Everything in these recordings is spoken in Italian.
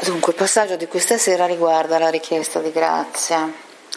Dunque, il passaggio di questa sera riguarda la richiesta di grazia.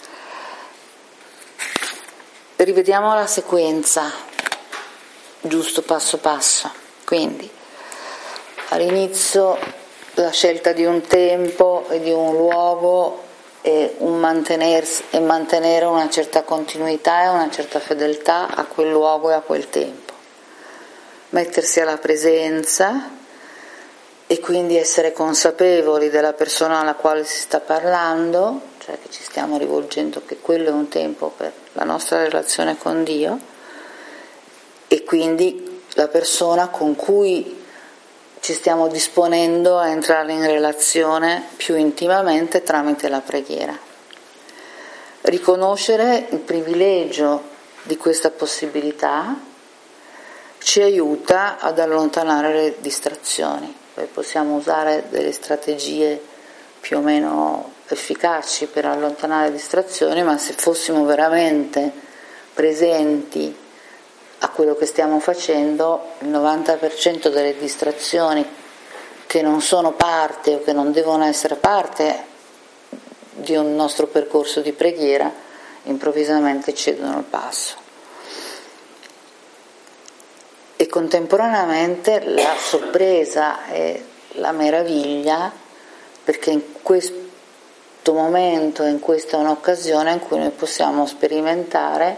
Rivediamo la sequenza, giusto passo passo. Quindi, all'inizio la scelta di un tempo e di un luogo e mantenere una certa continuità e una certa fedeltà a quel luogo e a quel tempo. Mettersi alla presenza e quindi essere consapevoli della persona alla quale si sta parlando, cioè che ci stiamo rivolgendo, che quello è un tempo per la nostra relazione con Dio, e quindi la persona con cui ci stiamo disponendo a entrare in relazione più intimamente tramite la preghiera. Riconoscere il privilegio di questa possibilità ci aiuta ad allontanare le distrazioni. Poi possiamo usare delle strategie più o meno efficaci per allontanare le distrazioni, ma se fossimo veramente presenti a quello che stiamo facendo, il 90% delle distrazioni che non sono parte o che non devono essere parte di un nostro percorso di preghiera improvvisamente cedono il passo. E contemporaneamente la sorpresa e la meraviglia, perché in questo momento, in questa è un'occasione in cui noi possiamo sperimentare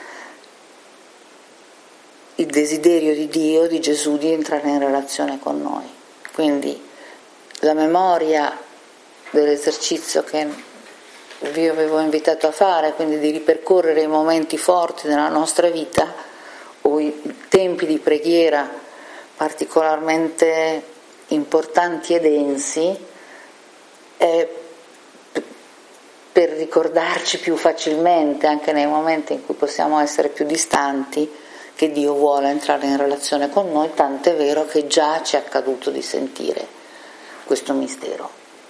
il desiderio di Dio, di Gesù, di entrare in relazione con noi. Quindi la memoria dell'esercizio che vi avevo invitato a fare, quindi di ripercorrere i momenti forti della nostra vita o i tempi di preghiera particolarmente importanti e densi, è per ricordarci più facilmente, anche nei momenti in cui possiamo essere più distanti, che Dio vuole entrare in relazione con noi, tant'è vero che già ci è accaduto di sentire questo mistero.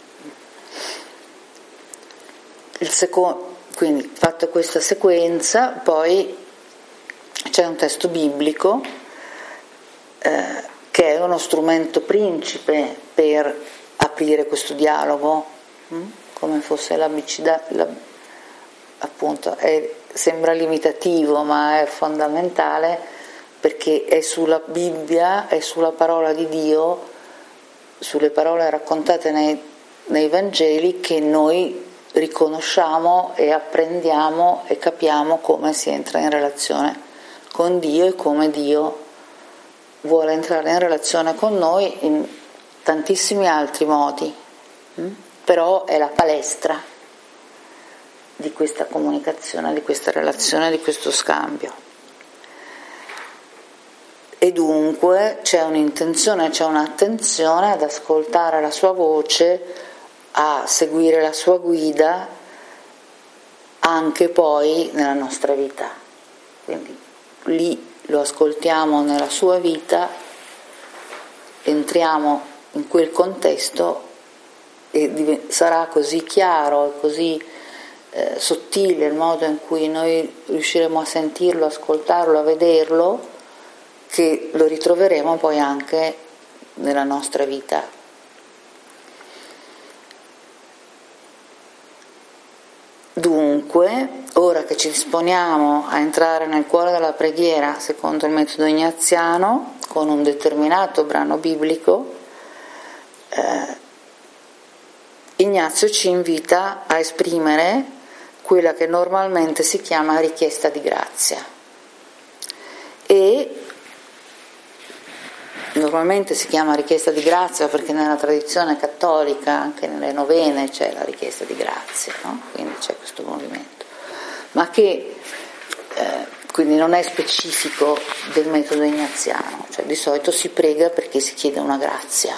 Quindi, fatta questa sequenza, poi c'è un testo biblico che è uno strumento principe per aprire questo dialogo, come fosse l'abicida, appunto, sembra limitativo ma è fondamentale, perché è sulla Bibbia, è sulla parola di Dio, sulle parole raccontate nei Vangeli che noi riconosciamo e apprendiamo e capiamo come si entra in relazione con Dio e come Dio vuole entrare in relazione con noi in tantissimi altri modi, però è la palestra di questa comunicazione, di questa relazione, di questo scambio. E dunque c'è un'intenzione, c'è un'attenzione ad ascoltare la sua voce, a seguire la sua guida anche poi nella nostra vita. Quindi lì lo ascoltiamo nella sua vita, entriamo in quel contesto e sarà così chiaro e così sottile il modo in cui noi riusciremo a sentirlo, ascoltarlo, a vederlo, che lo ritroveremo poi anche nella nostra vita. Dunque, ora che ci disponiamo a entrare nel cuore della preghiera secondo il metodo ignaziano, con un determinato brano biblico, Ignazio ci invita a esprimere quella che normalmente si chiama richiesta di grazia. E normalmente si chiama richiesta di grazia perché nella tradizione cattolica, anche nelle novene, c'è la richiesta di grazia, no? Quindi c'è questo movimento, ma che quindi non è specifico del metodo ignaziano, cioè di solito si prega perché si chiede una grazia.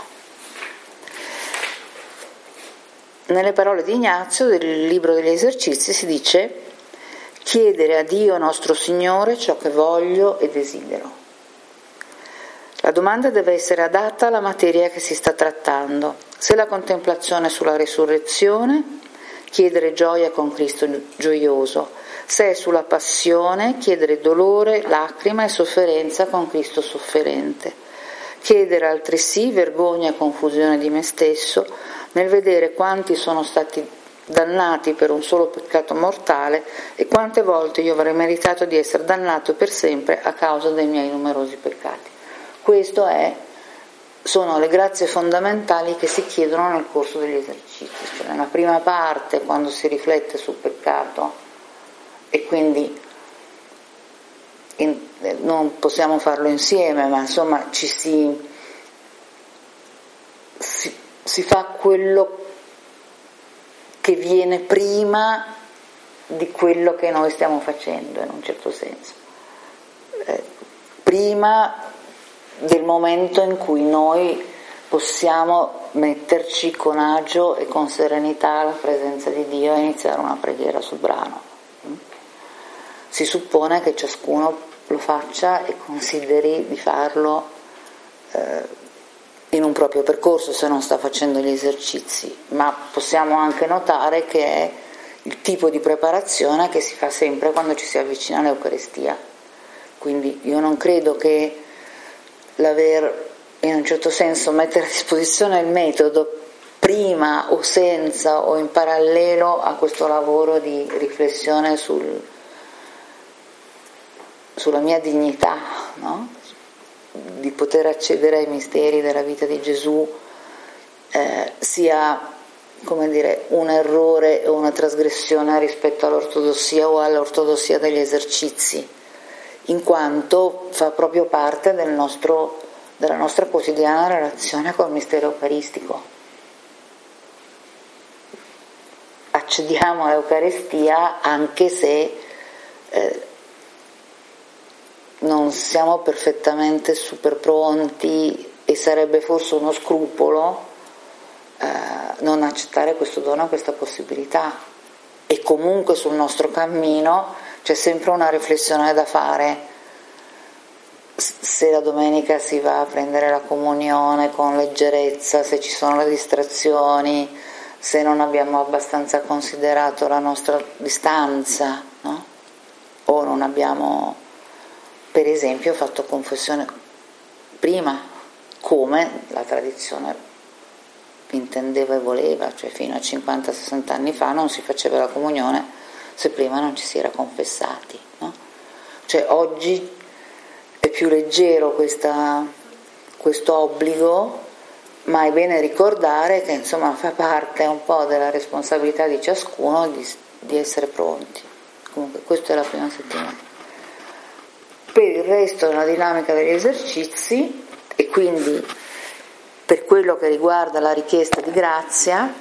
Nelle parole di Ignazio del libro degli esercizi si dice: chiedere a Dio nostro Signore ciò che voglio e desidero. La domanda deve essere adatta alla materia che si sta trattando. Se la contemplazione sulla resurrezione, chiedere gioia con Cristo gioioso. Se è sulla passione, chiedere dolore, lacrima e sofferenza con Cristo sofferente. Chiedere altresì vergogna e confusione di me stesso, nel vedere quanti sono stati dannati per un solo peccato mortale e quante volte io avrei meritato di essere dannato per sempre a causa dei miei numerosi peccati. Sono le grazie fondamentali che si chiedono nel corso degli esercizi. Cioè, nella prima parte, quando si riflette sul peccato, e quindi non possiamo farlo insieme, ma insomma si fa quello che viene prima di quello che noi stiamo facendo, in un certo senso, prima del momento in cui noi possiamo metterci con agio e con serenità alla presenza di Dio e iniziare una preghiera sul brano. Si suppone che ciascuno lo faccia e consideri di farlo in un proprio percorso se non sta facendo gli esercizi, ma possiamo anche notare che è il tipo di preparazione che si fa sempre quando ci si avvicina all'Eucaristia. Quindi io non credo che l'aver, in un certo senso, mettere a disposizione il metodo prima o senza o in parallelo a questo lavoro di riflessione sulla mia dignità, no? Di poter accedere ai misteri della vita di Gesù, sia, come dire, un errore o una trasgressione rispetto all'ortodossia o all'ortodossia degli esercizi, in quanto fa proprio parte della nostra quotidiana relazione col mistero eucaristico. Accediamo all'Eucaristia anche se non siamo perfettamente super pronti, e sarebbe forse uno scrupolo non accettare questo dono, questa possibilità. E comunque sul nostro cammino c'è sempre una riflessione da fare. Se la domenica si va a prendere la comunione con leggerezza, se ci sono le distrazioni, se non abbiamo abbastanza considerato la nostra distanza, no? O non abbiamo, per esempio, fatto confessione prima, come la tradizione intendeva e voleva, cioè fino a 50-60 anni fa non si faceva la comunione se prima non ci si era confessati, no? Cioè oggi è più leggero questo obbligo, ma è bene ricordare che insomma fa parte un po' della responsabilità di ciascuno di essere pronti. Comunque questa è la prima settimana. Per il resto della dinamica degli esercizi, e quindi per quello che riguarda la richiesta di grazia,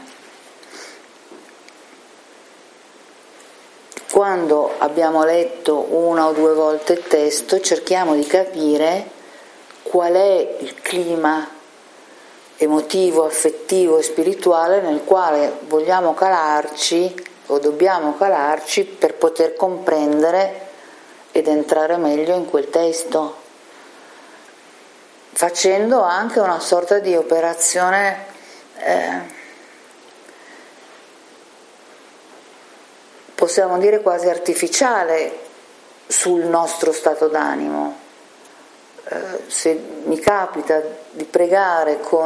quando abbiamo letto una o due volte il testo cerchiamo di capire qual è il clima emotivo, affettivo e spirituale nel quale vogliamo calarci o dobbiamo calarci per poter comprendere ed entrare meglio in quel testo, facendo anche una sorta di operazione possiamo dire quasi artificiale sul nostro stato d'animo. Se mi capita di pregare con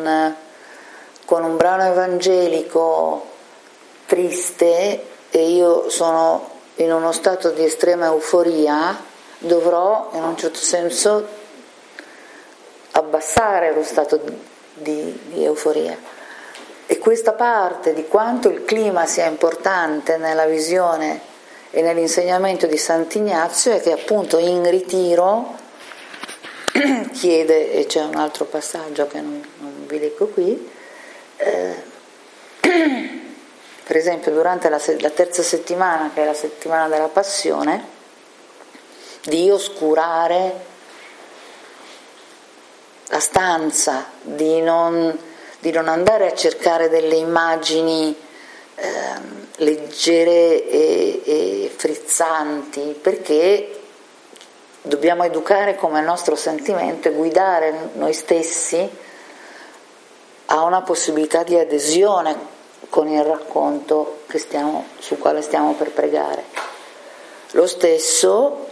un brano evangelico triste e io sono in uno stato di estrema euforia, dovrò in un certo senso abbassare lo stato di euforia. E questa parte di quanto il clima sia importante nella visione e nell'insegnamento di Sant'Ignazio è che appunto in ritiro chiede, e c'è un altro passaggio che non vi leggo qui, per esempio durante la terza settimana, che è la settimana della Passione, di oscurare la stanza, di non andare a cercare delle immagini leggere e frizzanti, perché dobbiamo educare come il nostro sentimento e guidare noi stessi a una possibilità di adesione con il racconto sul quale stiamo per pregare. Lo stesso,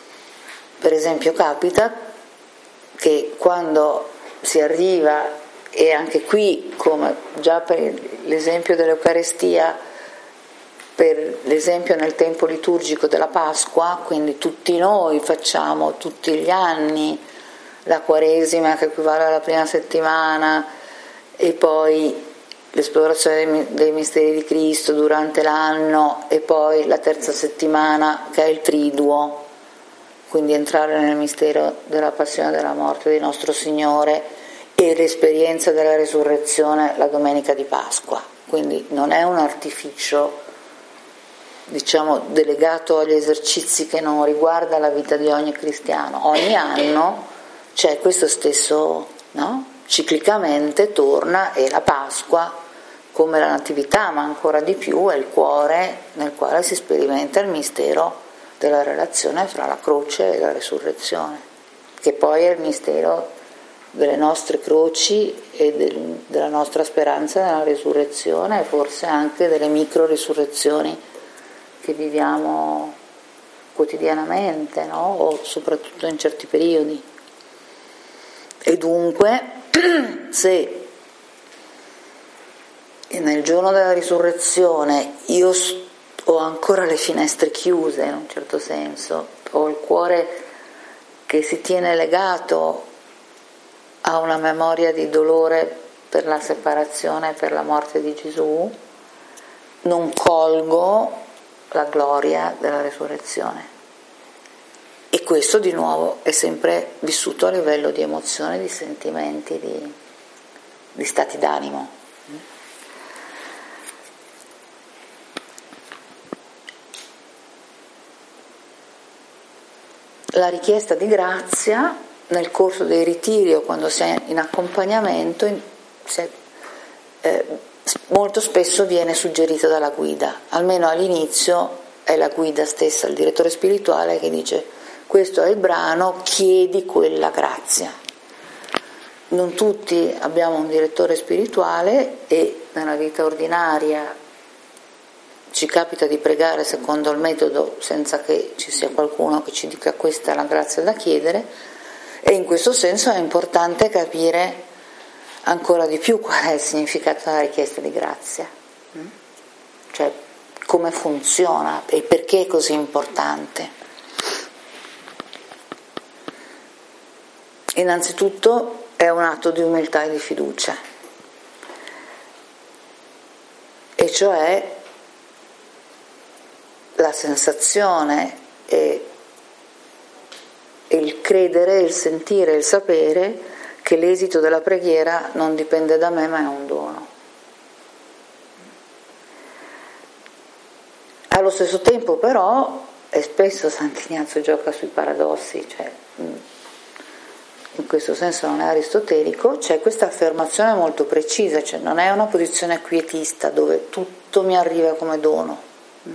per esempio, capita che quando si arriva e anche qui, come già per l'esempio dell'Eucarestia, per l'esempio nel tempo liturgico della Pasqua, quindi tutti noi facciamo tutti gli anni la Quaresima, che equivale alla prima settimana, e poi l'esplorazione dei misteri di Cristo durante l'anno, e poi la terza settimana che è il Triduo, quindi entrare nel mistero della passione e della morte di nostro Signore e l'esperienza della risurrezione la domenica di Pasqua. Quindi non è un artificio, diciamo, delegato agli esercizi che non riguarda la vita di ogni cristiano. Ogni anno c'è questo stesso, no? Ciclicamente torna, e la Pasqua, come la Natività, ma ancora di più, è il cuore nel quale si sperimenta il mistero della relazione fra la croce e la risurrezione, che poi è il mistero delle nostre croci e della nostra speranza nella risurrezione, e forse anche delle micro risurrezioni che viviamo quotidianamente, no? O soprattutto in certi periodi. E dunque, se nel giorno della risurrezione io ho ancora le finestre chiuse, in un certo senso, ho il cuore che si tiene legato a una memoria di dolore per la separazione e per la morte di Gesù, non colgo la gloria della risurrezione. E questo di nuovo è sempre vissuto a livello di emozioni, di sentimenti, di stati d'animo. La richiesta di grazia nel corso dei ritiri o quando si è in accompagnamento molto spesso viene suggerita dalla guida, almeno all'inizio è la guida stessa, il direttore spirituale, che dice: questo è il brano, chiedi quella grazia. Non tutti abbiamo un direttore spirituale, e nella vita ordinaria ci capita di pregare secondo il metodo senza che ci sia qualcuno che ci dica questa è la grazia da chiedere, e in questo senso è importante capire ancora di più qual è il significato della richiesta di grazia, cioè come funziona e perché è così importante. Innanzitutto è un atto di umiltà e di fiducia, e cioè la sensazione e il credere, il sentire, il sapere che l'esito della preghiera non dipende da me, ma è un dono. Allo stesso tempo però, e spesso Sant'Ignazio gioca sui paradossi, cioè in questo senso non è aristotelico, c'è questa affermazione molto precisa, cioè non è una posizione quietista dove tutto mi arriva come dono.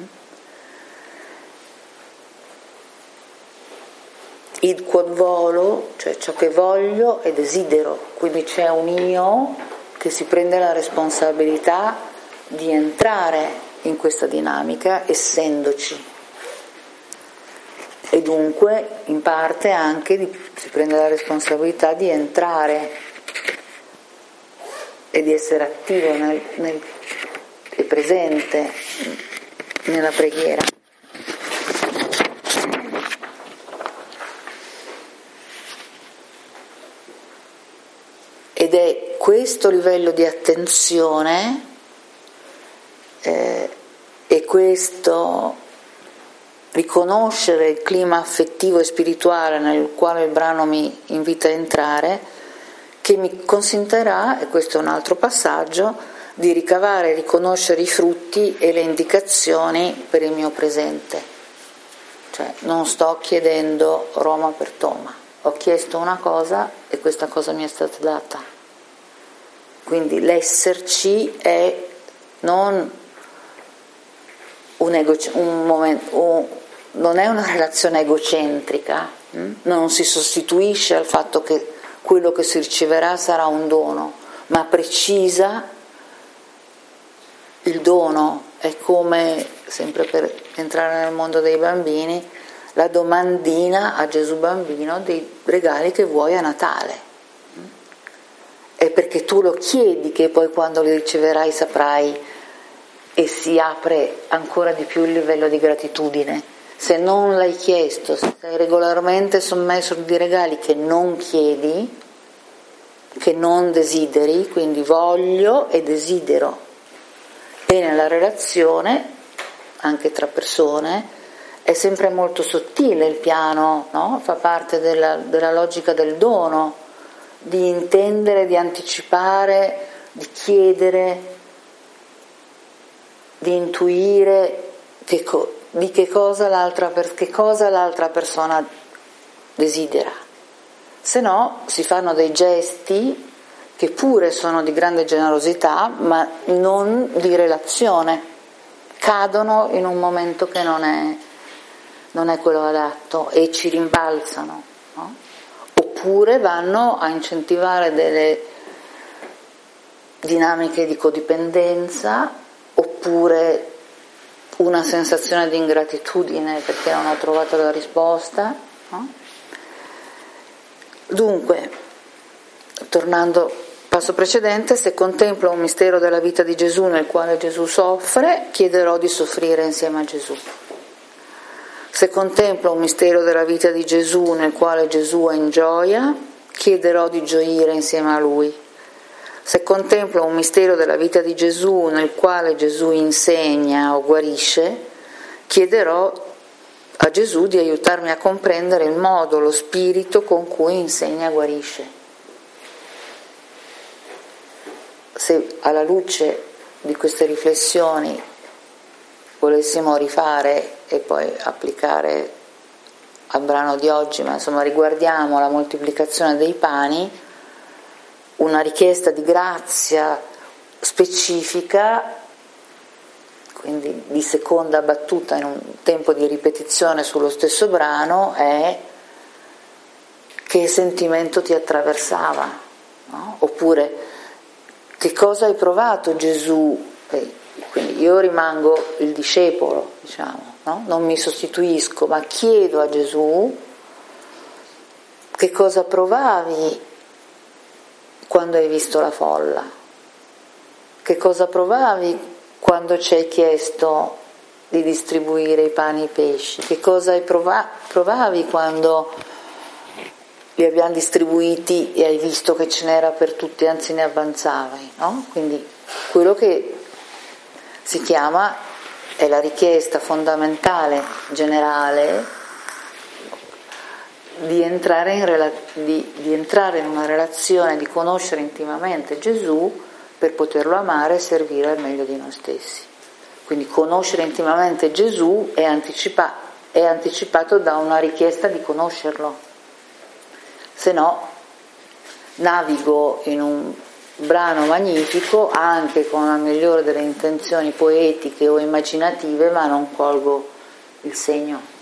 Id quod volo, cioè ciò che voglio e desidero, quindi c'è un io che si prende la responsabilità di entrare in questa dinamica essendoci, e dunque in parte anche si prende la responsabilità di entrare e di essere attivo e presente nella preghiera. Ed è questo livello di attenzione e questo riconoscere il clima affettivo e spirituale nel quale il brano mi invita a entrare, che mi consentirà, e questo è un altro passaggio, di ricavare e riconoscere i frutti e le indicazioni per il mio presente. Cioè non sto chiedendo Roma per Toma, ho chiesto una cosa e questa cosa mi è stata data. Quindi l'esserci è non non è una relazione egocentrica, non si sostituisce al fatto che quello che si riceverà sarà un dono, ma precisa il dono. È come, sempre per entrare nel mondo dei bambini, la domandina a Gesù bambino dei regali che vuoi a Natale. è perché tu lo chiedi che poi quando li riceverai saprai, e si apre ancora di più il livello di gratitudine. Se non l'hai chiesto, se sei regolarmente sommerso di regali che non chiedi, che non desideri, quindi voglio e desidero, e nella relazione, anche tra persone, è sempre molto sottile il piano, no? Fa parte della logica del dono, di intendere, di anticipare, di chiedere, di intuire che cosa l'altra persona desidera. Se no si fanno dei gesti che pure sono di grande generosità, ma non di relazione, cadono in un momento che non è quello adatto e ci rimbalzano, no? Oppure vanno a incentivare delle dinamiche di codipendenza, oppure una sensazione di ingratitudine perché non ho trovato la risposta, no? Dunque, tornando al passo precedente, se contemplo un mistero della vita di Gesù nel quale Gesù soffre, chiederò di soffrire insieme a Gesù. Se contemplo un mistero della vita di Gesù nel quale Gesù è in gioia, chiederò di gioire insieme a Lui. Se contemplo un mistero della vita di Gesù nel quale Gesù insegna o guarisce, chiederò a Gesù di aiutarmi a comprendere il modo, lo spirito con cui insegna e guarisce. Se alla luce di queste riflessioni volessimo rifare e poi applicare al brano di oggi, ma insomma riguardiamo la moltiplicazione dei pani, una richiesta di grazia specifica, quindi di seconda battuta in un tempo di ripetizione sullo stesso brano, è: che sentimento ti attraversava, no? Oppure che cosa hai provato, Gesù? Quindi io rimango il discepolo, diciamo, no? Non mi sostituisco, ma chiedo a Gesù che cosa provavi quando hai visto la folla, che cosa provavi quando ci hai chiesto di distribuire i pani e i pesci, che cosa hai provavi quando li abbiamo distribuiti e hai visto che ce n'era per tutti, anzi ne avanzavi, no? Quindi quello che si chiama, è la richiesta fondamentale, generale, di entrare in una relazione, di conoscere intimamente Gesù per poterlo amare e servire al meglio di noi stessi. Quindi conoscere intimamente Gesù è anticipato da una richiesta di conoscerlo, se no navigo in un brano magnifico anche con la migliore delle intenzioni poetiche o immaginative, ma non colgo il segno.